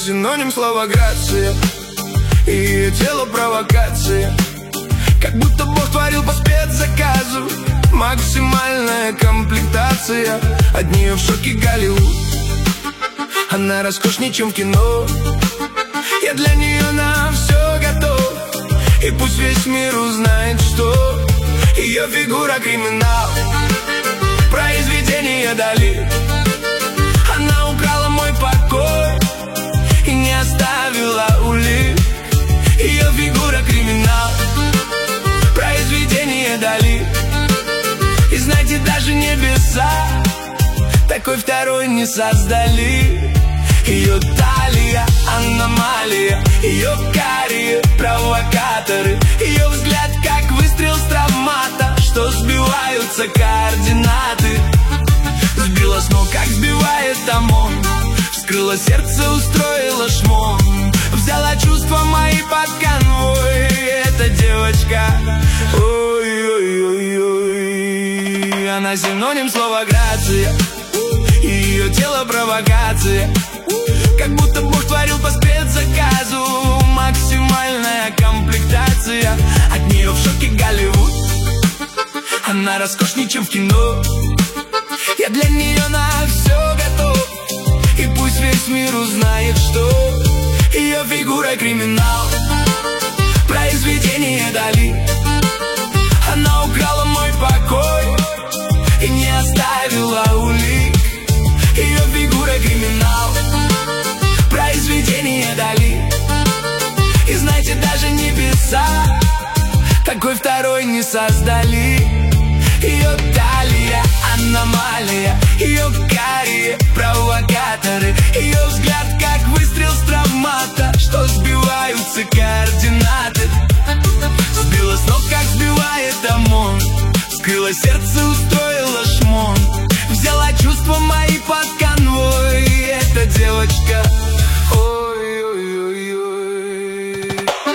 синоним слова грация, и ее тело провокация. Как будто Бог творил по спецзаказу. Максимальная комплектация, от нее в шоке Голливуд. Она роскошнее, чем в кино. Я для нее на все готов. И пусть весь мир узнает, что ее фигура криминал, произведение Дали. Она украла мой покой и не оставила улик. Ее фигура криминал, произведение Дали. И знаете, даже небеса такой второй не создали. Ее талия аномалия, ее карие провокаторы, ее взгляд как выстрел с травмата, что сбиваются координаты. Сбила с ног, как сбивает ОМОН, вскрыла сердце, устроила шмон, взяла чувства мои под конвой. Эта девочка, ой-ой-ой-ой, она синоним слова грация, и ее тело провокация. Как будто Бог творил по спецзаказу. Максимальная комплектация, от нее в шоке Голливуд. Она роскошнее, чем в кино. Я для нее на все готов. И пусть весь мир узнает, что ее фигура криминал, произведение Дали. Она украла мой покой и не оставила улик. Ее фигура криминал, произведение Дали. И знаете, даже небеса такой второй не создали. Ее талия аномалия, ее карие провокаторы, ее взгляд как выстрел с травмата, что сбиваются координаты. Сбила с ног, как сбивает ОМОН, вскрыла сердце, устроила шмон, взяла чувства мои под конвой. Эта девочка, ой-ой-ой-ой.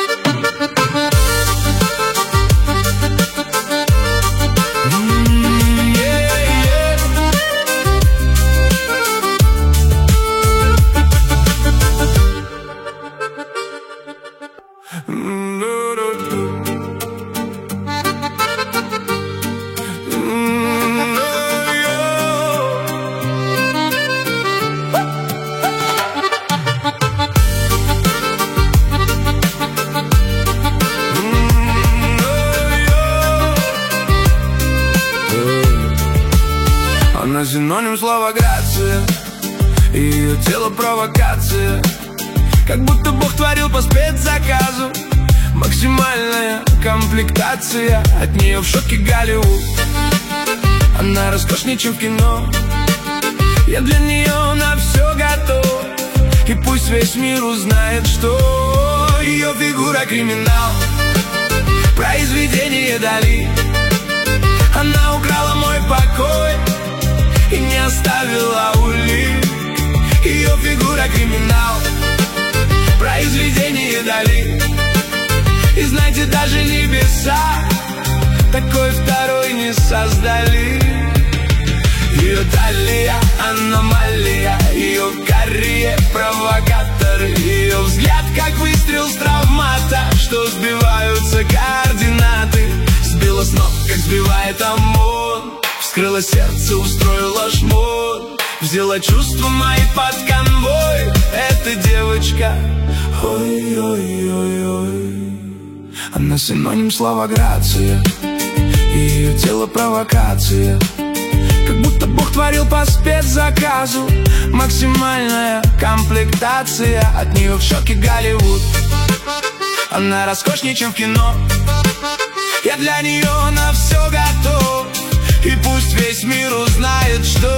Она синоним слова грация, и ее тело провокация. Как будто Бог творил по спецзаказу. Максимальная комплектация, от нее в шоке Голливуд. Она роскошнее, чем в кино. Я для нее на все готов. И пусть весь мир узнает, что ее фигура криминал, произведение Дали. Она украла мой покой и не оставила улик. Ее фигура криминал, произведение Дали. И знаете, даже небеса такой второй не создали. Ее талия аномалия, ее карие провокаторы, ее взгляд как выстрел с травмата, что сбиваются координаты. Сбила с ног, как сбивает ОМОН, вскрыла сердце, устроила шмон, взяла чувства мои под конвой. Эта девочка, ой-ой-ой-ой, она синоним слова грация, и ее тело провокация. Как будто Бог творил по спецзаказу. Максимальная комплектация, от нее в шоке Голливуд. Она роскошнее, чем в кино. Я для нее на все готов. И пусть весь мир узнает, что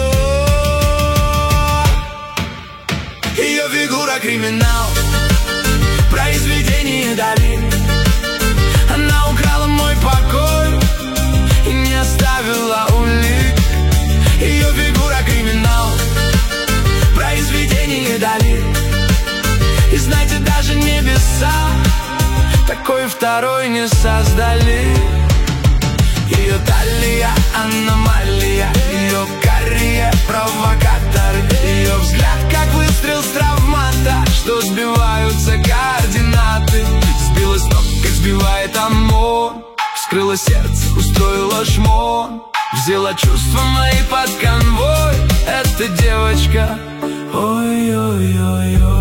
ее фигура криминал, произведение Дали. Она украла мой покой и не оставила улик. Ее фигура криминал, произведение Дали. И знаете, даже небеса такой второй не создали. Ее талия аномалия, ее карие провокаторы, ее взгляд как выстрел с травмата, что разбила сердце, устроила шмон, взяла чувства мои под конвой. Эта девочка, ой-ой-ой-ой.